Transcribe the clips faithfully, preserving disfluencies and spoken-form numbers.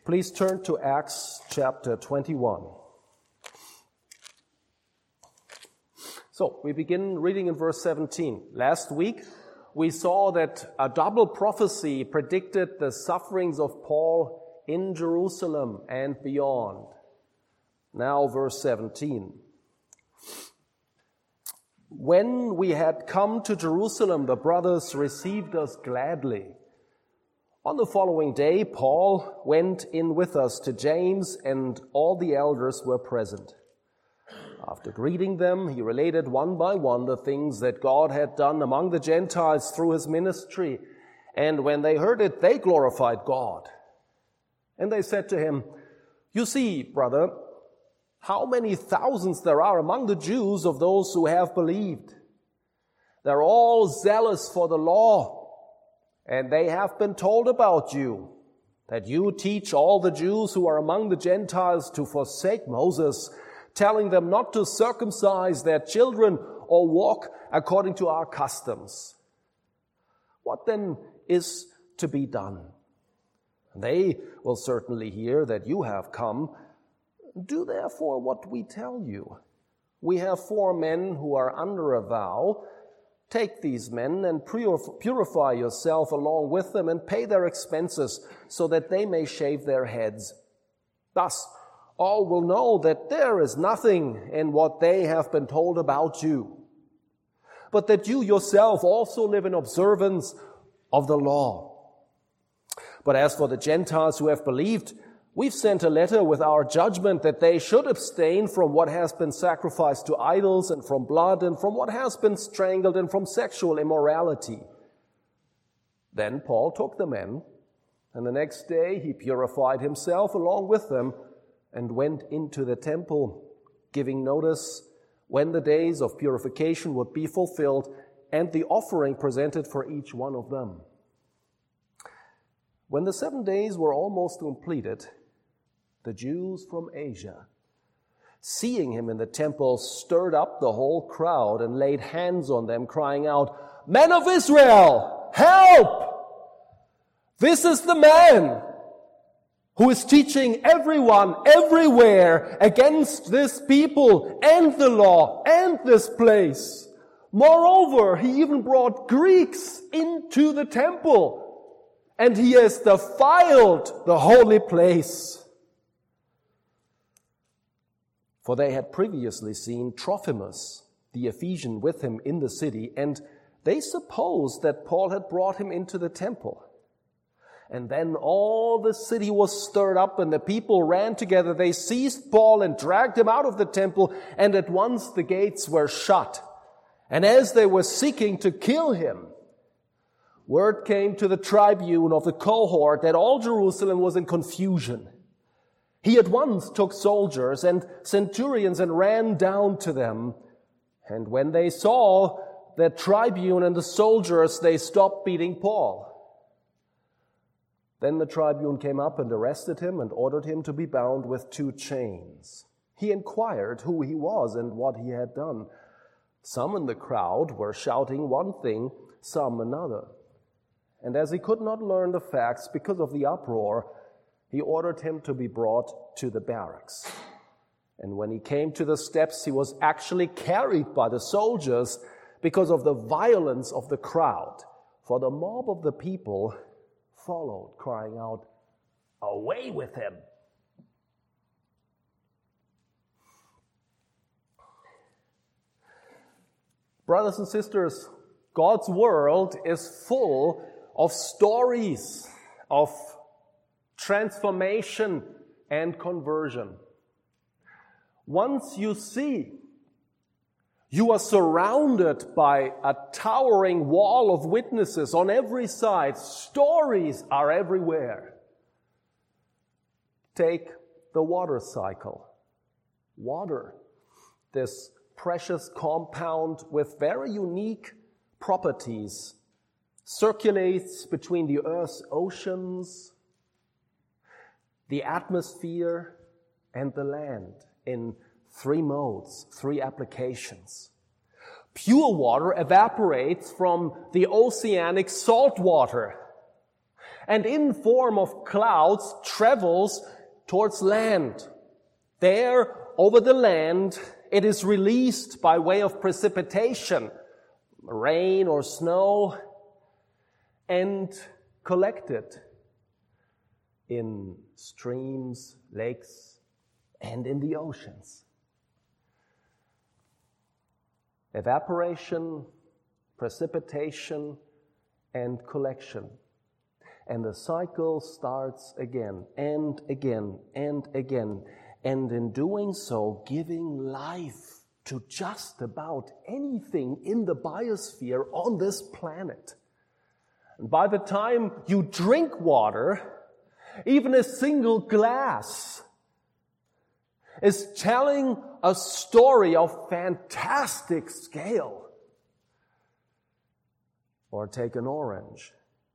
Please turn to Acts chapter twenty-one. So, we begin reading in verse seventeen. Last week, we saw that a double prophecy predicted the sufferings of Paul in Jerusalem and beyond. Now, verse seventeen. When we had come to Jerusalem, the brothers received us gladly. On the following day, Paul went in with us to James, and all the elders were present. After greeting them, he related one by one the things that God had done among the Gentiles through his ministry. And when they heard it, they glorified God. And they said to him, "You see, brother, how many thousands there are among the Jews of those who have believed. They're all zealous for the law. And they have been told about you, that you teach all the Jews who are among the Gentiles to forsake Moses, telling them not to circumcise their children or walk according to our customs. What then is to be done? They will certainly hear that you have come. Do therefore what we tell you. We have four men who are under a vow. Take these men and purify yourself along with them and pay their expenses so that they may shave their heads. Thus, all will know that there is nothing in what they have been told about you, but that you yourself also live in observance of the law. But as for the Gentiles who have believed, we've sent a letter with our judgment that they should abstain from what has been sacrificed to idols and from blood and from what has been strangled and from sexual immorality." Then Paul took the men, and the next day he purified himself along with them and went into the temple, giving notice when the days of purification would be fulfilled and the offering presented for each one of them. When the seven days were almost completed, the Jews from Asia, seeing him in the temple, stirred up the whole crowd and laid hands on them, crying out, "Men of Israel, help! This is the man who is teaching everyone, everywhere, against this people and the law and this place. Moreover, he even brought Greeks into the temple, and he has defiled the holy place." For they had previously seen Trophimus, the Ephesian, with him in the city, and they supposed that Paul had brought him into the temple. And then all the city was stirred up, and the people ran together. They seized Paul and dragged him out of the temple, and at once the gates were shut. And as they were seeking to kill him, word came to the tribune of the cohort that all Jerusalem was in confusion. He at once took soldiers and centurions and ran down to them. And when they saw the tribune and the soldiers, they stopped beating Paul. Then the tribune came up and arrested him and ordered him to be bound with two chains. He inquired who he was and what he had done. Some in the crowd were shouting one thing, some another. And as he could not learn the facts because of the uproar, he ordered him to be brought to the barracks. And when he came to the steps, he was actually carried by the soldiers because of the violence of the crowd. For the mob of the people followed, crying out, "Away with him!" Brothers and sisters, God's world is full of stories of transformation and conversion. Once you see, you are surrounded by a towering wall of witnesses on every side. Stories are everywhere. Take the water cycle. Water, this precious compound with very unique properties, circulates between the Earth's oceans, the atmosphere, and the land in three modes, three applications. Pure water evaporates from the oceanic salt water, and in form of clouds travels towards land. There, over the land, it is released by way of precipitation, rain or snow, and collected in streams, lakes, and in the oceans. Evaporation, precipitation, and collection. And the cycle starts again and again and again. And in doing so, giving life to just about anything in the biosphere on this planet. And by the time you drink water, even a single glass is telling a story of fantastic scale. Or take an orange.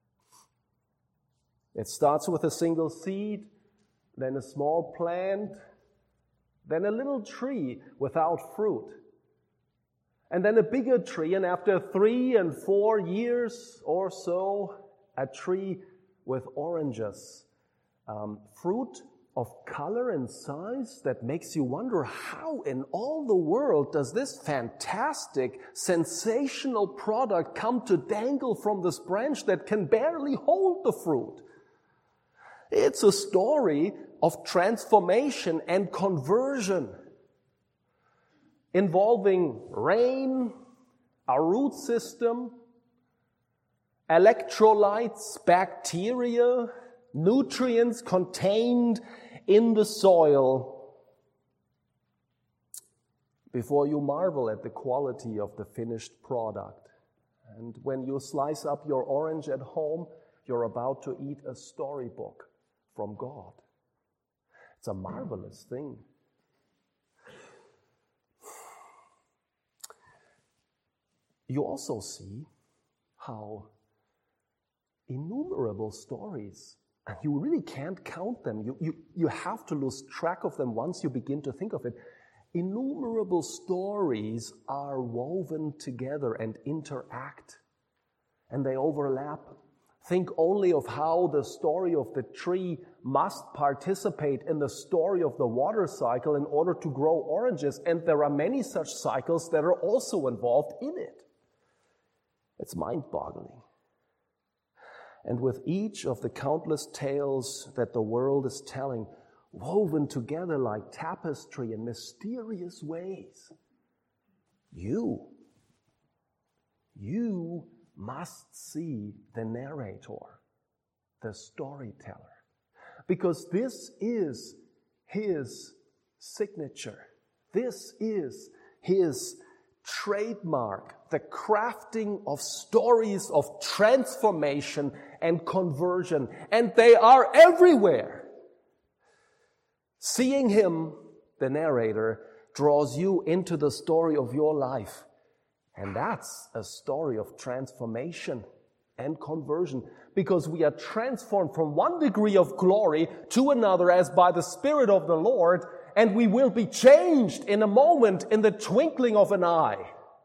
It starts with a single seed, then a small plant, then a little tree without fruit, and then a bigger tree, and after three and four years or so, a tree with oranges. Um, fruit of color and size that makes you wonder, how in all the world does this fantastic, sensational product come to dangle from this branch that can barely hold the fruit? It's a story of transformation and conversion involving rain, our root system, electrolytes, bacteria, nutrients contained in the soil. Before you marvel at the quality of the finished product. And when you slice up your orange at home, you're about to eat a storybook from God. It's a marvelous thing. You also see how innumerable stories, and you really can't count them. You, you, you have to lose track of them once you begin to think of it. Innumerable stories are woven together and interact, and they overlap. Think only of how the story of the tree must participate in the story of the water cycle in order to grow oranges, and there are many such cycles that are also involved in it. It's mind-boggling. And with each of the countless tales that the world is telling, woven together like tapestry in mysterious ways, you, you must see the narrator, the storyteller, because this is his signature. This is his trademark, the crafting of stories of transformation and conversion, and they are everywhere. Seeing him, the narrator, draws you into the story of your life. And that's a story of transformation and conversion, because we are transformed from one degree of glory to another as by the Spirit of the Lord, and we will be changed in a moment, in the twinkling of an eye.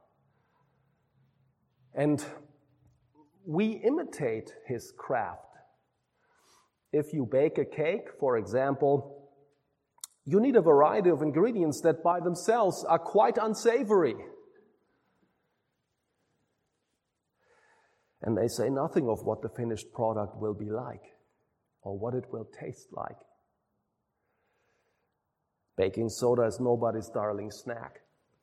And we imitate his craft. If you bake a cake, for example, you need a variety of ingredients that by themselves are quite unsavory. And they say nothing of what the finished product will be like or what it will taste like. Baking soda is nobody's darling snack.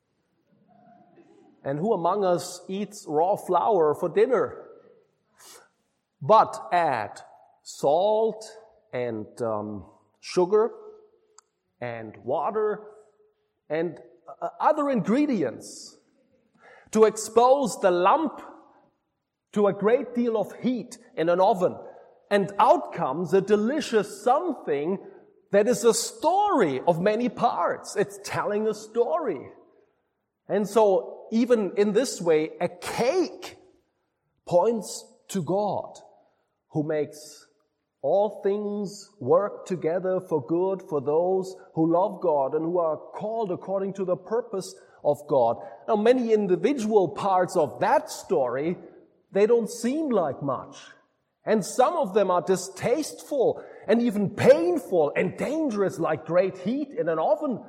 And who among us eats raw flour for dinner? But add salt and um, sugar and water and uh, other ingredients to expose the lump to a great deal of heat in an oven. And out comes a delicious something that is a story of many parts. It's telling a story. And so even in this way, a cake points to God, who makes all things work together for good for those who love God and who are called according to the purpose of God. Now, many individual parts of that story, they don't seem like much. And some of them are distasteful and even painful and dangerous like great heat in an oven.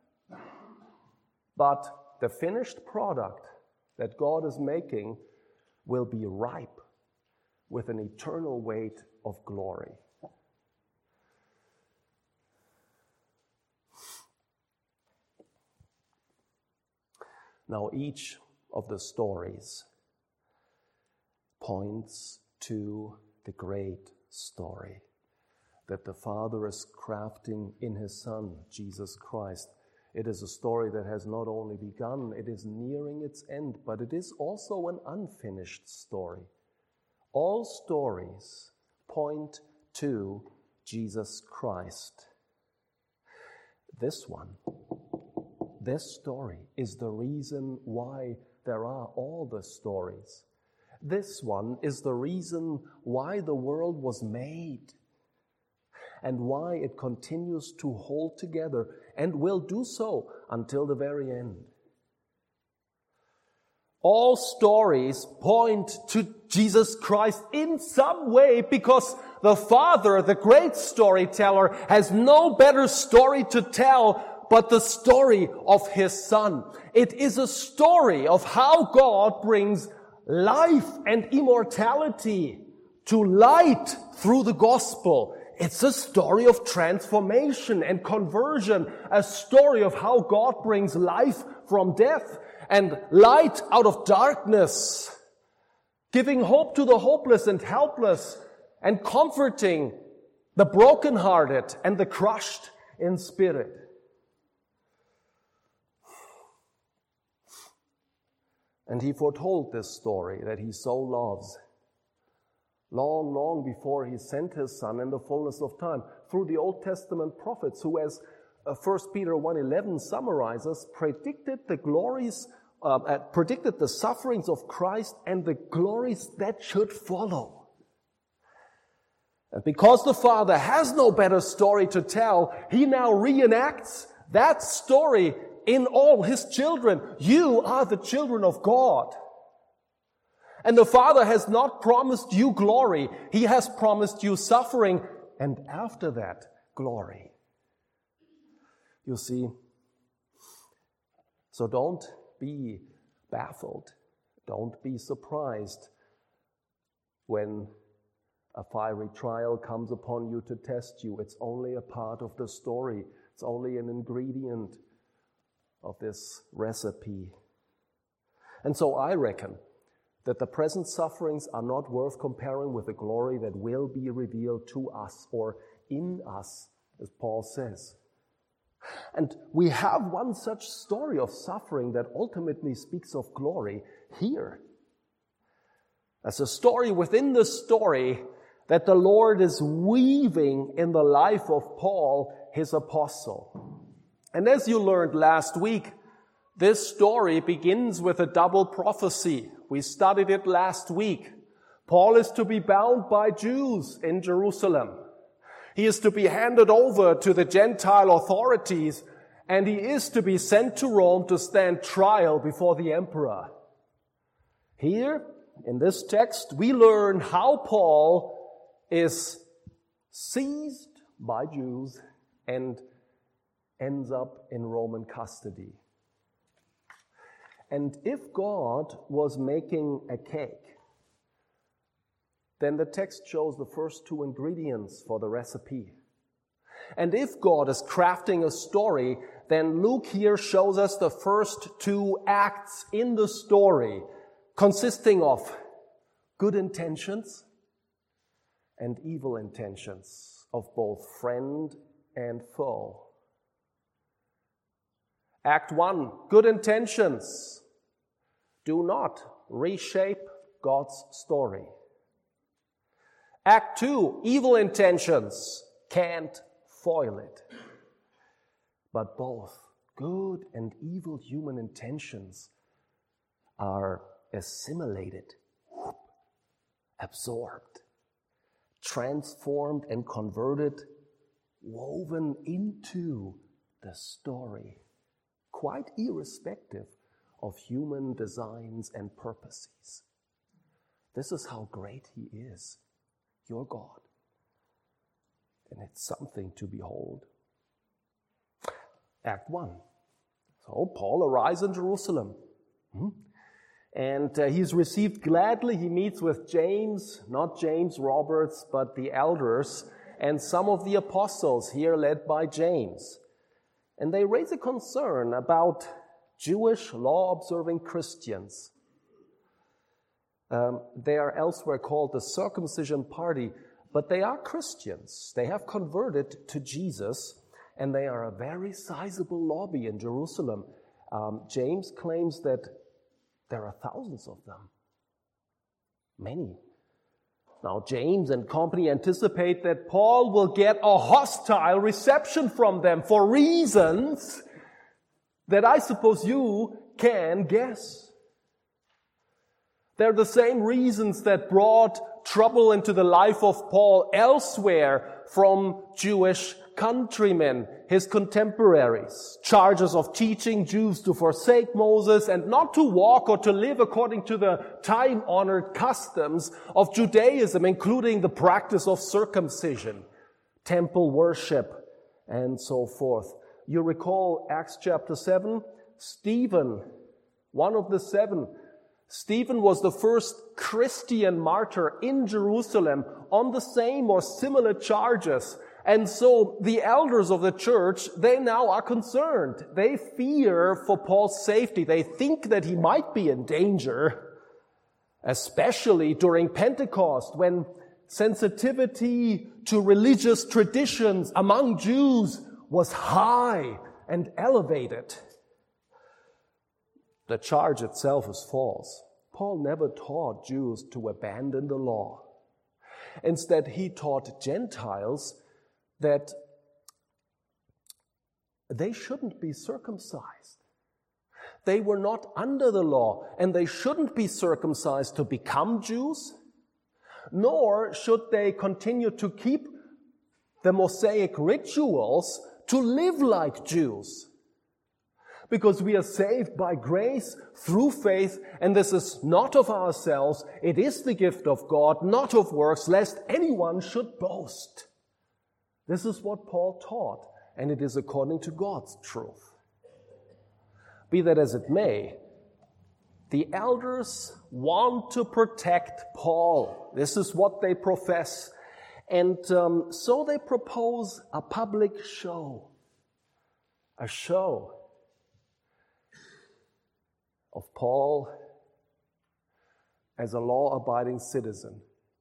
But the finished product that God is making will be ripe with an eternal weight of glory. Now, each of the stories points to the great story that the Father is crafting in His Son, Jesus Christ. It is a story that has not only begun, it is nearing its end, but it is also an unfinished story. All stories point to Jesus Christ. This one, this story is the reason why there are all the stories. This one is the reason why the world was made and why it continues to hold together and will do so until the very end. All stories point to Jesus Christ in some way because the Father, the great storyteller, has no better story to tell but the story of His Son. It is a story of how God brings life and immortality to light through the gospel. It's a story of transformation and conversion, a story of how God brings life from death and light out of darkness, giving hope to the hopeless and helpless, and comforting the brokenhearted and the crushed in spirit. And He foretold this story that He so loves long, long before He sent His Son in the fullness of time through the Old Testament prophets who, as uh, First Peter one eleven summarizes, predicted the glories, uh, uh, predicted the sufferings of Christ and the glories that should follow. And because the Father has no better story to tell, He now reenacts that story in all His children. You are the children of God. And the Father has not promised you glory. He has promised you suffering, and after that, glory. You see, so don't be baffled. Don't be surprised when a fiery trial comes upon you to test you. It's only a part of the story. It's only an ingredient of this recipe. And so I reckon that the present sufferings are not worth comparing with the glory that will be revealed to us or in us, as Paul says. And we have one such story of suffering that ultimately speaks of glory here. As a story within the story that the Lord is weaving in the life of Paul, His apostle. And as you learned last week, this story begins with a double prophecy. We studied it last week. Paul is to be bound by Jews in Jerusalem. He is to be handed over to the Gentile authorities, and he is to be sent to Rome to stand trial before the emperor. Here, in this text, we learn how Paul is seized by Jews and ends up in Roman custody. And if God was making a cake, then the text shows the first two ingredients for the recipe. And if God is crafting a story, then Luke here shows us the first two acts in the story, consisting of good intentions and evil intentions of both friend and foe. Act one, good intentions. Do not reshape God's story. Act two, evil intentions. Can't foil it. But both good and evil human intentions are assimilated, absorbed, transformed and converted, woven into the story, quite irrespective of human designs and purposes. This is how great He is. your God. And it's something to behold. Act one. So Paul arrives in Jerusalem. Hmm? And uh, he's received gladly. He meets with James, not James Roberts, but the elders, and some of the apostles here led by James. And they raise a concern about Jewish law-observing Christians. Um, they are elsewhere called the circumcision party, but they are Christians. They have converted to Jesus, and they are a very sizable lobby in Jerusalem. Um, James claims that there are thousands of them. Many. Now, James and company anticipate that Paul will get a hostile reception from them for reasons that I suppose you can guess. They're the same reasons that brought trouble into the life of Paul elsewhere from Jewish countrymen, his contemporaries. Charges of teaching Jews to forsake Moses and not to walk or to live according to the time-honored customs of Judaism, including the practice of circumcision, temple worship, and so forth. You recall Acts chapter seven? Stephen, one of the seven, Stephen was the first Christian martyr in Jerusalem on the same or similar charges. And so the elders of the church, they now are concerned. They fear for Paul's safety. They think that he might be in danger, especially during Pentecost, when sensitivity to religious traditions among Jews was high and elevated. The charge itself is false. Paul never taught Jews to abandon the law. Instead, he taught Gentiles that they shouldn't be circumcised. They were not under the law, and they shouldn't be circumcised to become Jews, nor should they continue to keep the Mosaic rituals to live like Jews. Because we are saved by grace through faith, and this is not of ourselves. It is the gift of God, not of works, lest anyone should boast. This is what Paul taught, and it is according to God's truth. Be that as it may, the elders want to protect Paul. This is what they profess. And um, so they propose a public show. A show of Paul as a law-abiding citizen.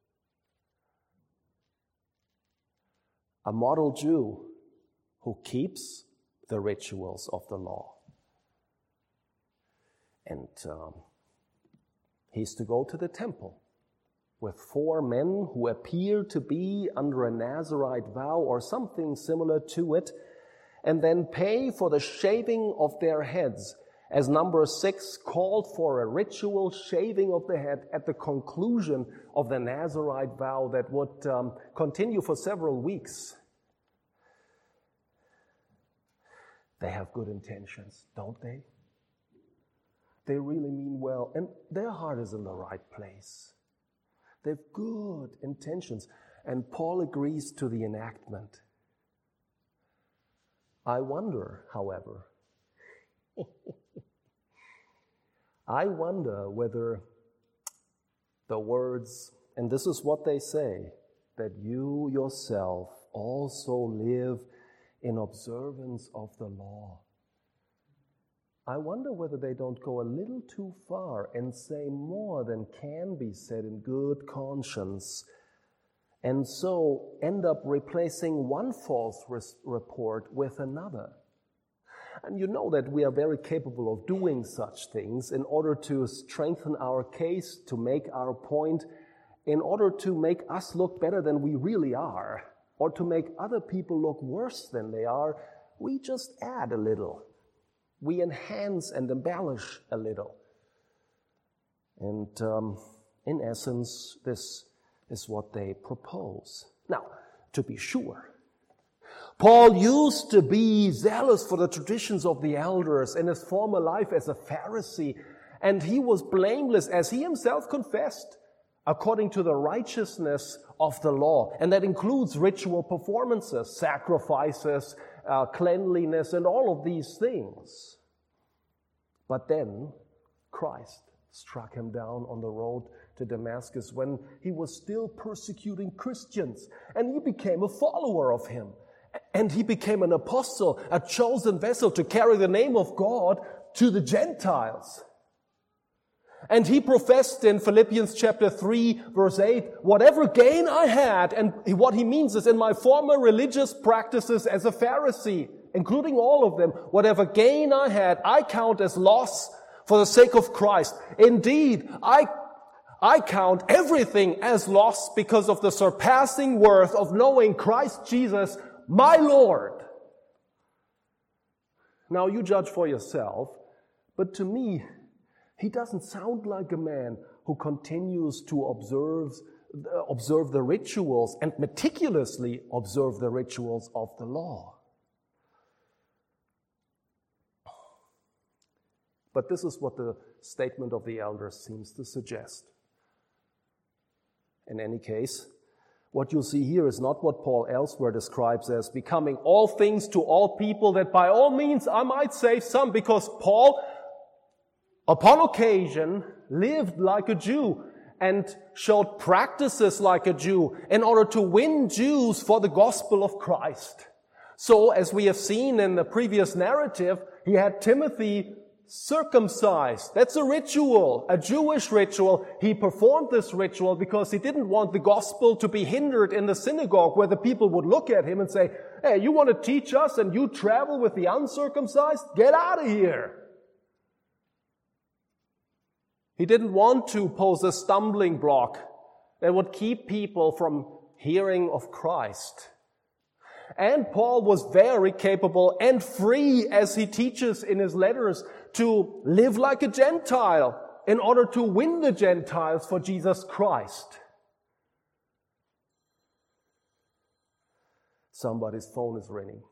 A model Jew who keeps the rituals of the law. And um, he's to go to the temple with four men who appear to be under a Nazirite vow or something similar to it, and then pay for the shaving of their heads, as number six called for a ritual shaving of the head at the conclusion of the Nazirite vow that would um, continue for several weeks. They have good intentions, don't they? They really mean well, and their heart is in the right place. They have good intentions, and Paul agrees to the enactment. I wonder, however, I wonder whether the words, and this is what they say, that you yourself also live in observance of the law. I wonder whether they don't go a little too far and say more than can be said in good conscience, and so end up replacing one false res- report with another. And you know that we are very capable of doing such things in order to strengthen our case, to make our point, in order to make us look better than we really are, or to make other people look worse than they are. We just add a little. We enhance and embellish a little. And um, in essence, this is what they propose. Now, to be sure, Paul used to be zealous for the traditions of the elders in his former life as a Pharisee, and he was blameless, as he himself confessed. according to the righteousness of the law. And that includes ritual performances, sacrifices, uh, cleanliness, and all of these things. But then Christ struck him down on the road to Damascus when he was still persecuting Christians. And he became a follower of him. And he became an apostle, a chosen vessel to carry the name of God to the Gentiles. And he professed in Philippians chapter three, verse eight, whatever gain I had, and what he means is in my former religious practices as a Pharisee, including all of them, whatever gain I had, I count as loss for the sake of Christ. Indeed, I, I count everything as loss because of the surpassing worth of knowing Christ Jesus, my Lord. Now you judge for yourself, but to me, he doesn't sound like a man who continues to observe, observe the rituals and meticulously observe the rituals of the law. But this is what the statement of the elders seems to suggest. In any case, what you see here is not what Paul elsewhere describes as becoming all things to all people, that by all means I might save some, because Paul, upon occasion, lived like a Jew and showed practices like a Jew in order to win Jews for the gospel of Christ. So, as we have seen in the previous narrative, he had Timothy circumcised. That's a ritual, a Jewish ritual. He performed this ritual because he didn't want the gospel to be hindered in the synagogue, where the people would look at him and say, hey, you want to teach us and you travel with the uncircumcised? Get out of here. He didn't want to pose a stumbling block that would keep people from hearing of Christ. And Paul was very capable and free, as he teaches in his letters, to live like a Gentile in order to win the Gentiles for Jesus Christ. Somebody's phone is ringing.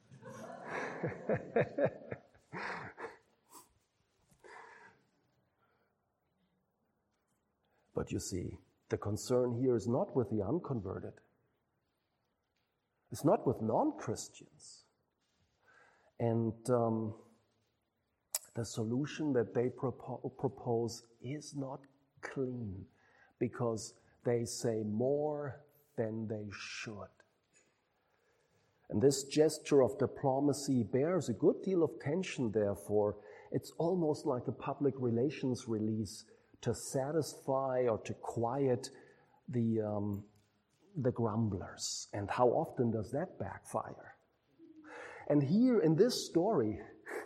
But you see, the concern here is not with the unconverted. It's not with non-Christians. And um, the solution that they propo- propose is not clean, because they say more than they should. And this gesture of diplomacy bears a good deal of tension, therefore. It's almost like a public relations release to satisfy or to quiet the um, the grumblers. And how often does that backfire? And here in this story,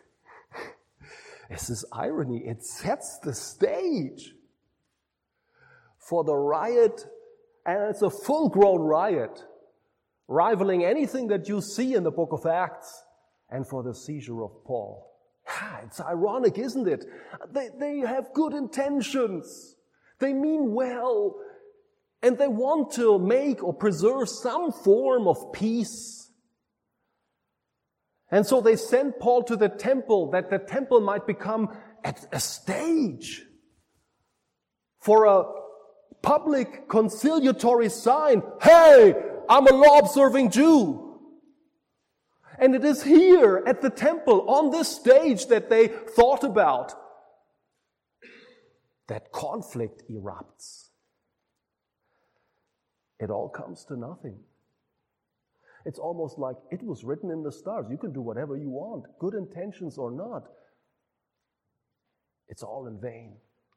it's this irony. It sets the stage for the riot, and it's a full-grown riot, rivaling anything that you see in the book of Acts, and for the seizure of Paul. It's ironic, isn't it? They, they have good intentions. They mean well. And they want to make or preserve some form of peace. And so they sent Paul to the temple, that the temple might become a stage for a public conciliatory sign. Hey, I'm a law-observing Jew. And it is here at the temple, on this stage, that they thought about that conflict erupts. It all comes to nothing. It's almost like it was written in the stars. You can do whatever you want, good intentions or not. It's all in vain.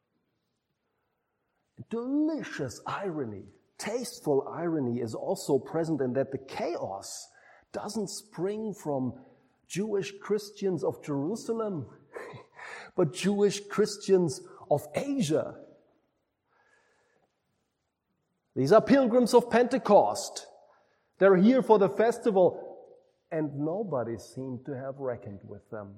Delicious irony, tasteful irony is also present in that the chaos doesn't spring from Jewish Christians of Jerusalem, but Jewish Christians of Asia. These are pilgrims of Pentecost. They're here for the festival, and nobody seemed to have reckoned with them.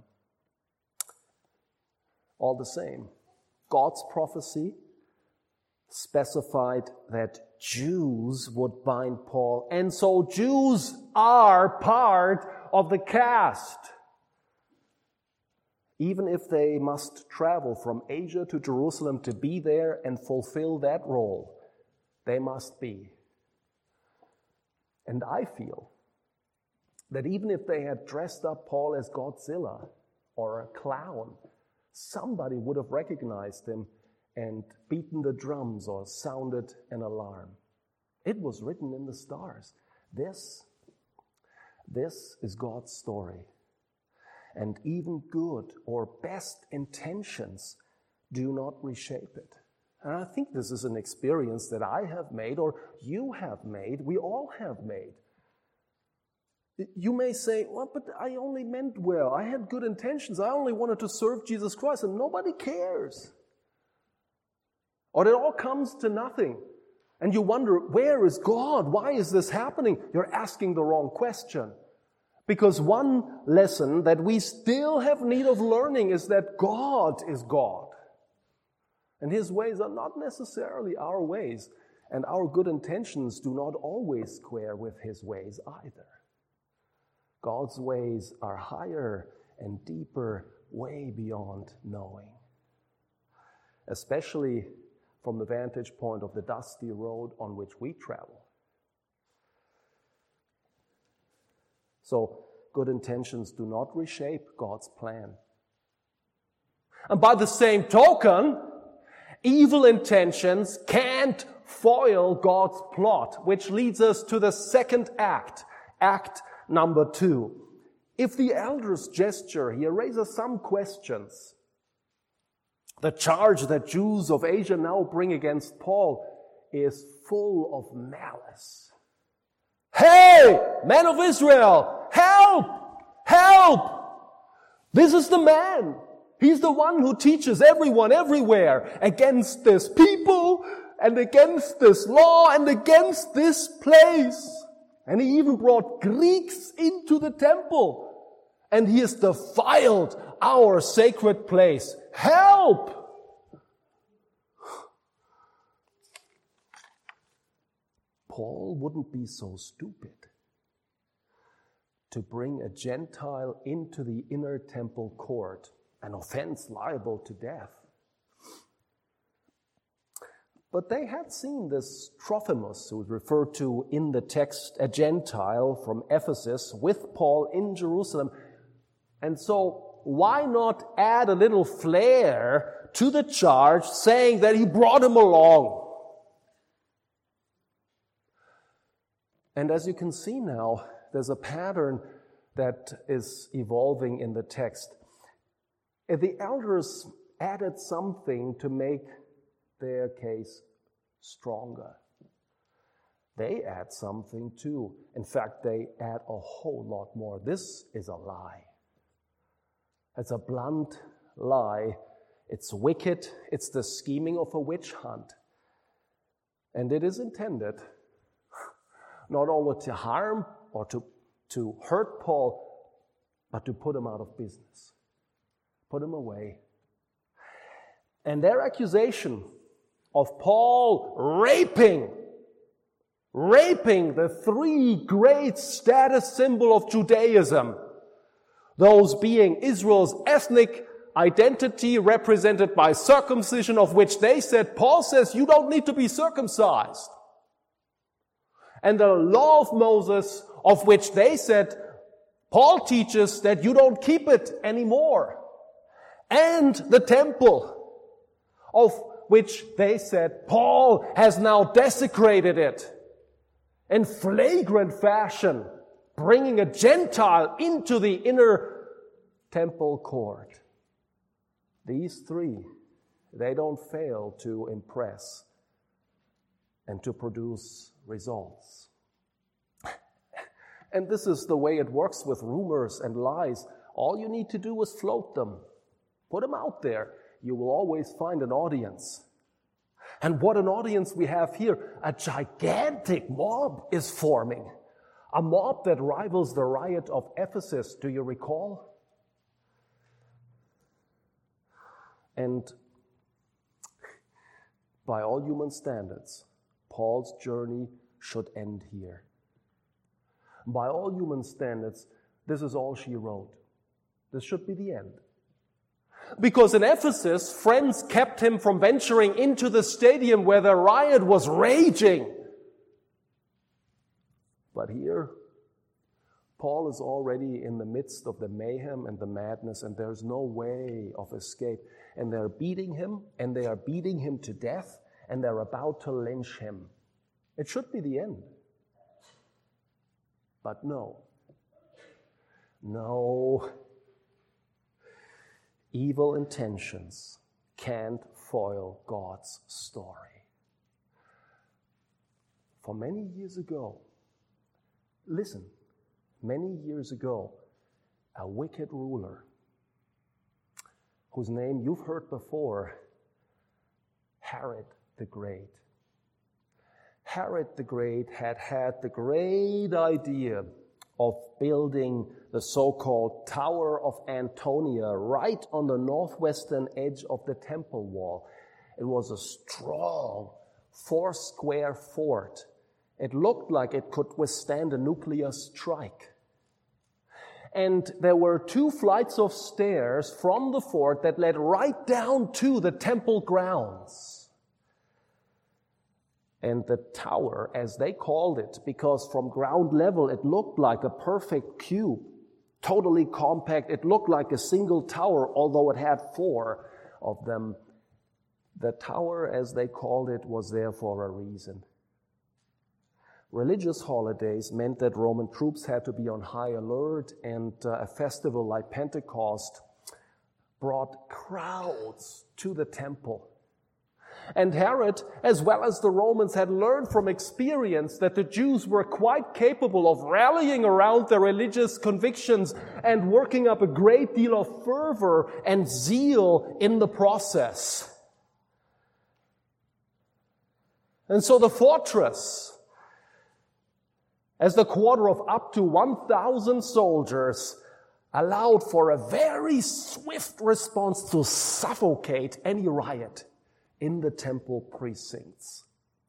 All the same, God's prophecy specified that Jews would bind Paul, and so Jews are part of the cast, even if they must travel from Asia to Jerusalem to be there and fulfill that role they must be. And I feel that even if they had dressed up Paul as Godzilla or a clown, somebody would have recognized him and beaten the drums or sounded an alarm. It was written in the stars. This, this is God's story. And even good or best intentions do not reshape it. And I think this is an experience that I have made, or you have made, we all have made. You may say, well, but I only meant well. I had good intentions. I only wanted to serve Jesus Christ, and nobody cares. Or it all comes to nothing. And you wonder, where is God? Why is this happening? You're asking the wrong question. Because one lesson that we still have need of learning is that God is God. And His ways are not necessarily our ways. And our good intentions do not always square with His ways either. God's ways are higher and deeper, way beyond knowing. Especially from the vantage point of the dusty road on which we travel. So, good intentions do not reshape God's plan. And by the same token, evil intentions can't foil God's plot, which leads us to the second act, act number two. If the elders' gesture here raises some questions, the charge that Jews of Asia now bring against Paul is full of malice. Hey, men of Israel, help! Help! This is the man. He's the one who teaches everyone everywhere against this people and against this law and against this place. And he even brought Greeks into the temple. And he has defiled our sacred place. Help! Paul wouldn't be so stupid to bring a Gentile into the inner temple court, an offense liable to death. But they had seen this Trophimus, who is referred to in the text, a Gentile from Ephesus, with Paul in Jerusalem. And so, why not add a little flair to the charge, saying that he brought him along? And as you can see now, there's a pattern that is evolving in the text. The elders added something to make their case stronger. They add something too. In fact, they add a whole lot more. This is a lie. It's a blunt lie. It's wicked. It's the scheming of a witch hunt. And it is intended not only to harm or to, to hurt Paul, but to put him out of business. Put him away. And their accusation of Paul raping, raping the three great status symbol of Judaism, those being Israel's ethnic identity represented by circumcision, of which they said, Paul says you don't need to be circumcised. And the law of Moses, of which they said, Paul teaches that you don't keep it anymore. And the temple, of which they said, Paul has now desecrated it in flagrant fashion, bringing a Gentile into the inner temple court. These three, they don't fail to impress and to produce results. And this is the way it works with rumors and lies. All you need to do is float them. Put them out there. You will always find an audience. And what an audience we have here. A gigantic mob is forming. A mob that rivals the riot of Ephesus. Do you recall? And by all human standards, Paul's journey should end here. By all human standards, this is all she wrote. This should be the end. Because in Ephesus, friends kept him from venturing into the stadium where the riot was raging. But here, Paul is already in the midst of the mayhem and the madness, and there's no way of escape. And they're beating him, and they are beating him to death, and they're about to lynch him. It should be the end. But no. No. Evil intentions can't foil God's story. For many years ago, listen, many years ago, a wicked ruler, whose name you've heard before, Herod the Great. Herod the Great had had the great idea of building the so-called Tower of Antonia right on the northwestern edge of the temple wall. It was a strong four-square fort. It looked like it could withstand a nuclear strike. And there were two flights of stairs from the fort that led right down to the temple grounds. And the tower, as they called it, because from ground level it looked like a perfect cube, totally compact. It looked like a single tower, although it had four of them. The tower, as they called it, was there for a reason. Religious holidays meant that Roman troops had to be on high alert, and uh, a festival like Pentecost brought crowds to the temple. And Herod, as well as the Romans, had learned from experience that the Jews were quite capable of rallying around their religious convictions and working up a great deal of fervor and zeal in the process. And so the fortress, as the quarter of up to one thousand soldiers, allowed for a very swift response to suffocate any riot in the temple precincts.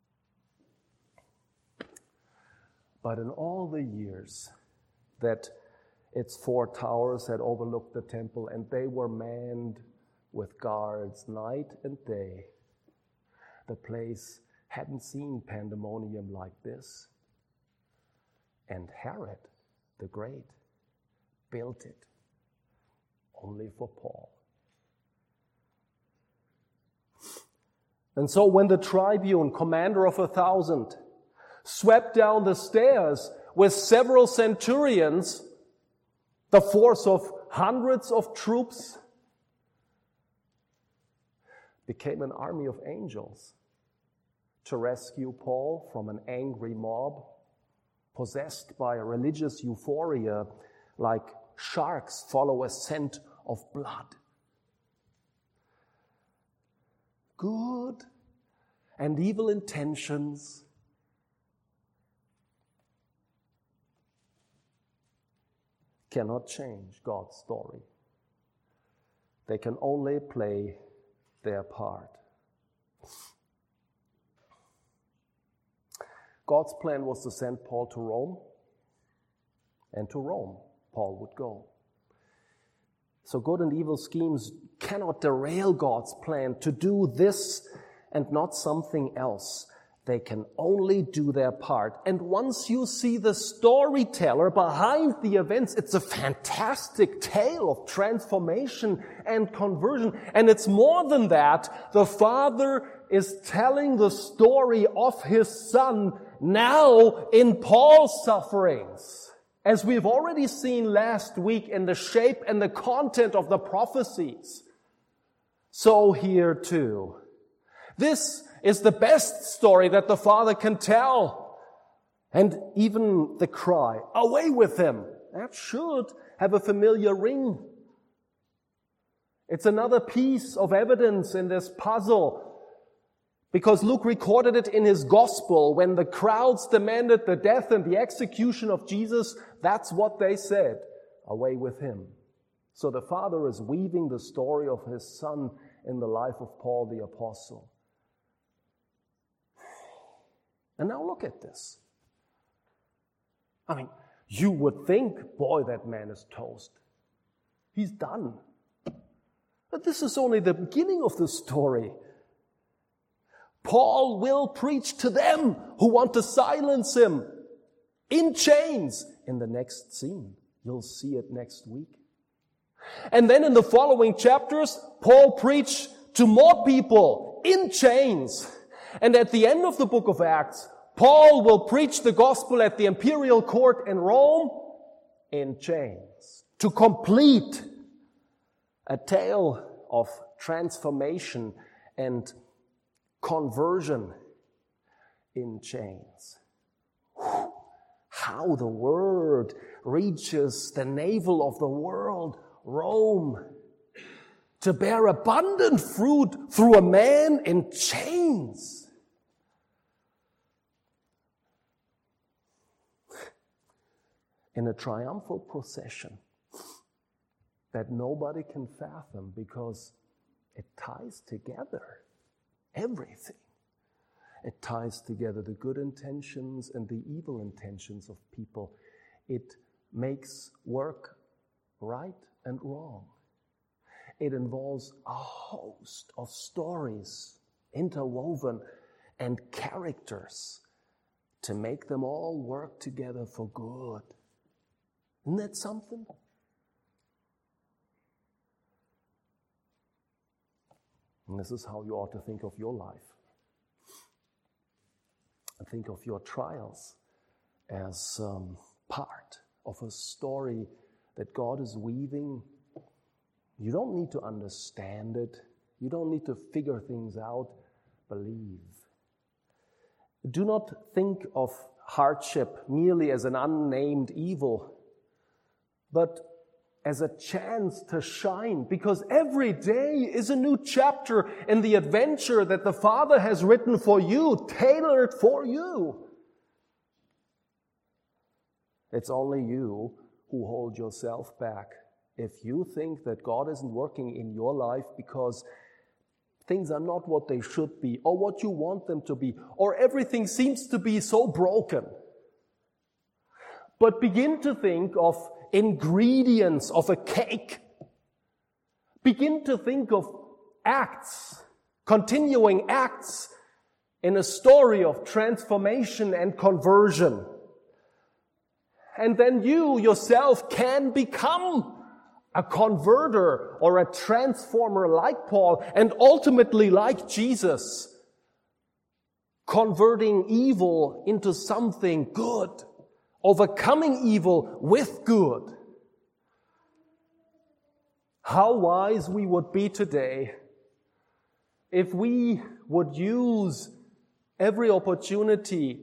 But in all the years that its four towers had overlooked the temple, and they were manned with guards night and day, the place hadn't seen pandemonium like this. And Herod the Great built it only for Paul. And so when the tribune, commander of a thousand, swept down the stairs with several centurions, the force of hundreds of troops became an army of angels to rescue Paul from an angry mob, possessed by a religious euphoria like sharks follow a scent of blood. Good and evil intentions cannot change God's story. They can only play their part. God's plan was to send Paul to Rome, and to Rome Paul would go. So good and evil schemes cannot derail God's plan to do this and not something else. They can only do their part. And once you see the storyteller behind the events, it's a fantastic tale of transformation and conversion. And it's more than that. The Father is telling the story of His Son now in Paul's sufferings. As we've already seen last week in the shape and the content of the prophecies. So here too. This is the best story that the Father can tell. And even the cry, "Away with him," that should have a familiar ring. It's another piece of evidence in this puzzle, because Luke recorded it in his gospel. When the crowds demanded the death and the execution of Jesus, that's what they said, "Away with him." So the Father is weaving the story of His Son in the life of Paul the Apostle. And now look at this. I mean, you would think, boy, that man is toast. He's done. But this is only the beginning of the story. Paul will preach to them who want to silence him in chains in the next scene. You'll see it next week. And then in the following chapters, Paul preached to more people in chains. And at the end of the book of Acts, Paul will preach the gospel at the imperial court in Rome in chains to complete a tale of transformation and conversion in chains. Whew. How the word reaches the navel of the world, Rome, to bear abundant fruit through a man in chains. In a triumphal procession that nobody can fathom because it ties together everything. It ties together the good intentions and the evil intentions of people. It makes work right and wrong. It involves a host of stories interwoven and characters to make them all work together for good. Isn't that something? And this is how you ought to think of your life. And think of your trials as um, part of a story that God is weaving. You don't need to understand it. You don't need to figure things out. Believe. Do not think of hardship merely as an unnamed evil, but as a chance to shine, because every day is a new chapter in the adventure that the Father has written for you, tailored for you. It's only you who hold yourself back if you think that God isn't working in your life because things are not what they should be or what you want them to be, or everything seems to be so broken. But begin to think of ingredients of a cake. Begin to think of acts, continuing acts in a story of transformation and conversion. And then you yourself can become a converter or a transformer like Paul and ultimately like Jesus, converting evil into something good. Overcoming evil with good. How wise we would be today if we would use every opportunity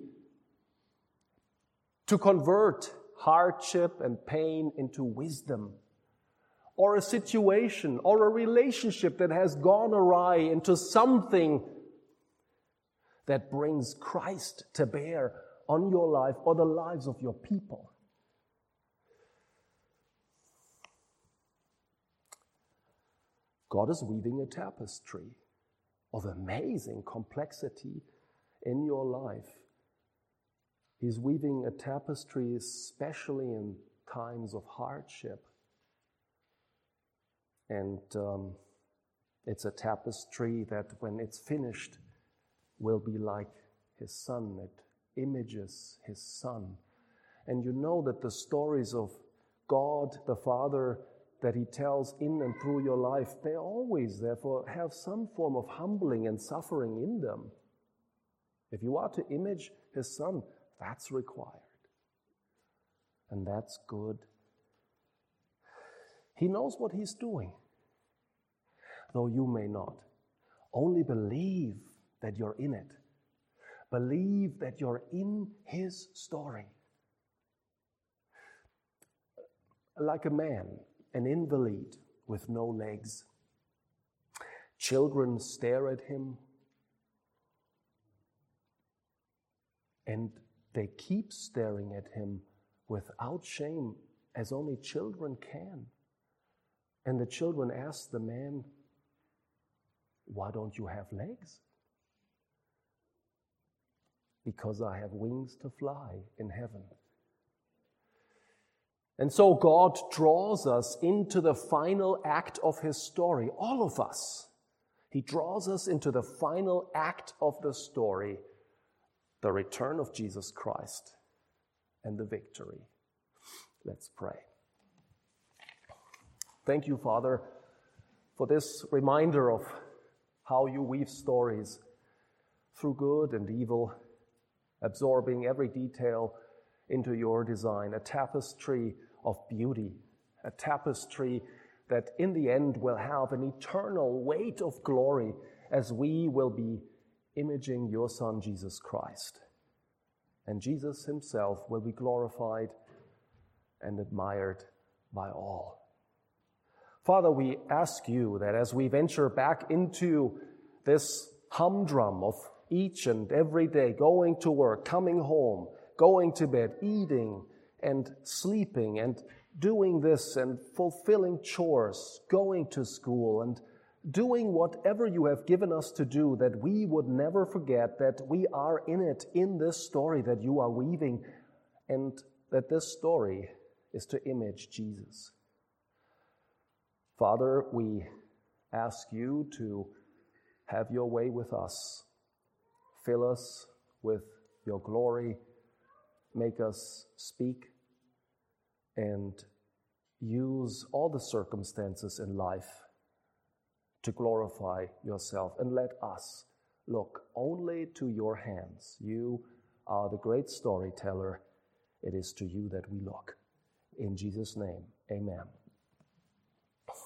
to convert hardship and pain into wisdom, or a situation or a relationship that has gone awry into something that brings Christ to bear on your life or the lives of your people. God is weaving a tapestry of amazing complexity in your life. He's weaving a tapestry especially in times of hardship. And um, it's a tapestry that when it's finished will be like His Son. It images His Son. And you know that the stories of God the Father that He tells in and through your life, they always, therefore, have some form of humbling and suffering in them. If you are to image His Son, that's required. And that's good. He knows what He's doing, though you may not. Only believe that you're in it. Believe that you're in His story. Like a man, an invalid with no legs. Children stare at him, and they keep staring at him without shame, as only children can. And the children ask the man, "Why don't you have legs?" "Because I have wings to fly in heaven." And so God draws us into the final act of his story, all of us. He draws us into the final act of the story, the return of Jesus Christ and the victory. Let's pray. Thank you, Father, for this reminder of how you weave stories through good and evil, absorbing every detail into your design, a tapestry of beauty, a tapestry that in the end will have an eternal weight of glory as we will be imaging your Son, Jesus Christ. And Jesus himself will be glorified and admired by all. Father, we ask you that as we venture back into this humdrum of each and every day, going to work, coming home, going to bed, eating and sleeping and doing this and fulfilling chores, going to school and doing whatever you have given us to do, that we would never forget that we are in it, in this story that you are weaving, and that this story is to image Jesus. Father, we ask you to have your way with us. Fill us with your glory. Make us speak and use all the circumstances in life to glorify yourself. And let us look only to your hands. You are the great storyteller. It is to you that we look. In Jesus' name, amen.